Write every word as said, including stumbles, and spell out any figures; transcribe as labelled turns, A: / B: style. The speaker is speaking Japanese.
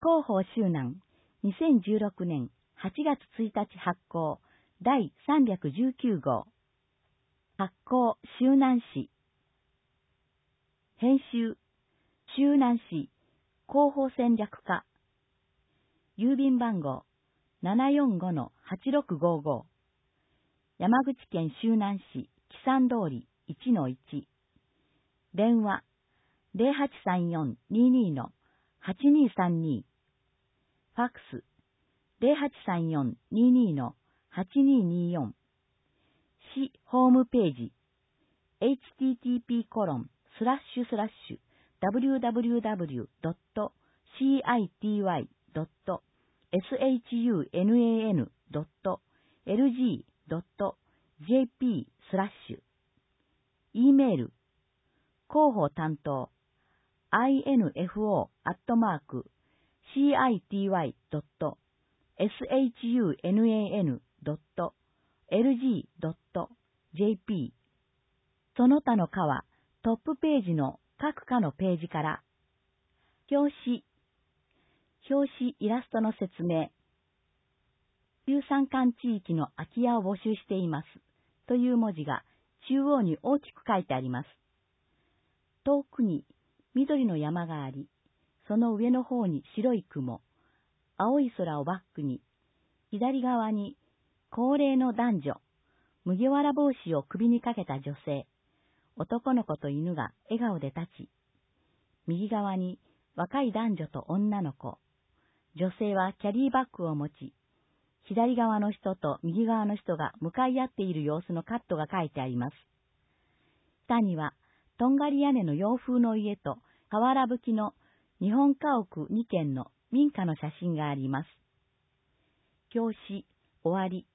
A: 広報周南、にせんじゅうろくねんはちがつついたち発行、だいさんびゃくじゅうきゅうごう。発行、周南市。編集、周南市広報戦略課。郵便番号、ななよんごのはちろくごご。山口県周南市木山通り いちのいち。電話、ゼロはちさんよんにーにーのはちにーさんに。ファックス、ゼロはちさんよんにーにーのはちにーにーよん。市ホームページ、エイチティーティーピーコロンスラッシュスラッシュダブリューダブリューダブリュードットシーアイティーワイドットエスエイチユーエヌエーエヌドットエルジードットジェーピースラッシュ。E メール、広報担当、アイエヌエフオー アットマーク、シーアイティーワイドットエスエイチユーエヌエーエヌドットエルジードットジェーピー。その他の課はトップページの各課のページから、表紙、表紙イラストの説明、中山間地域の空き家を募集していますという文字が中央に大きく書いてあります。遠くに緑の山があり、その上の方に白い雲、青い空をバックに、左側に高齢の男女、麦わら帽子を首にかけた女性、男の子と犬が笑顔で立ち、右側に若い男女と女の子、女性はキャリーバッグを持ち、左側の人と右側の人が向かい合っている様子のカットが書いてあります。下には、とんがり屋根の洋風の家と瓦葺きの日本家屋にけんの民家の写真があります。表紙、終わり。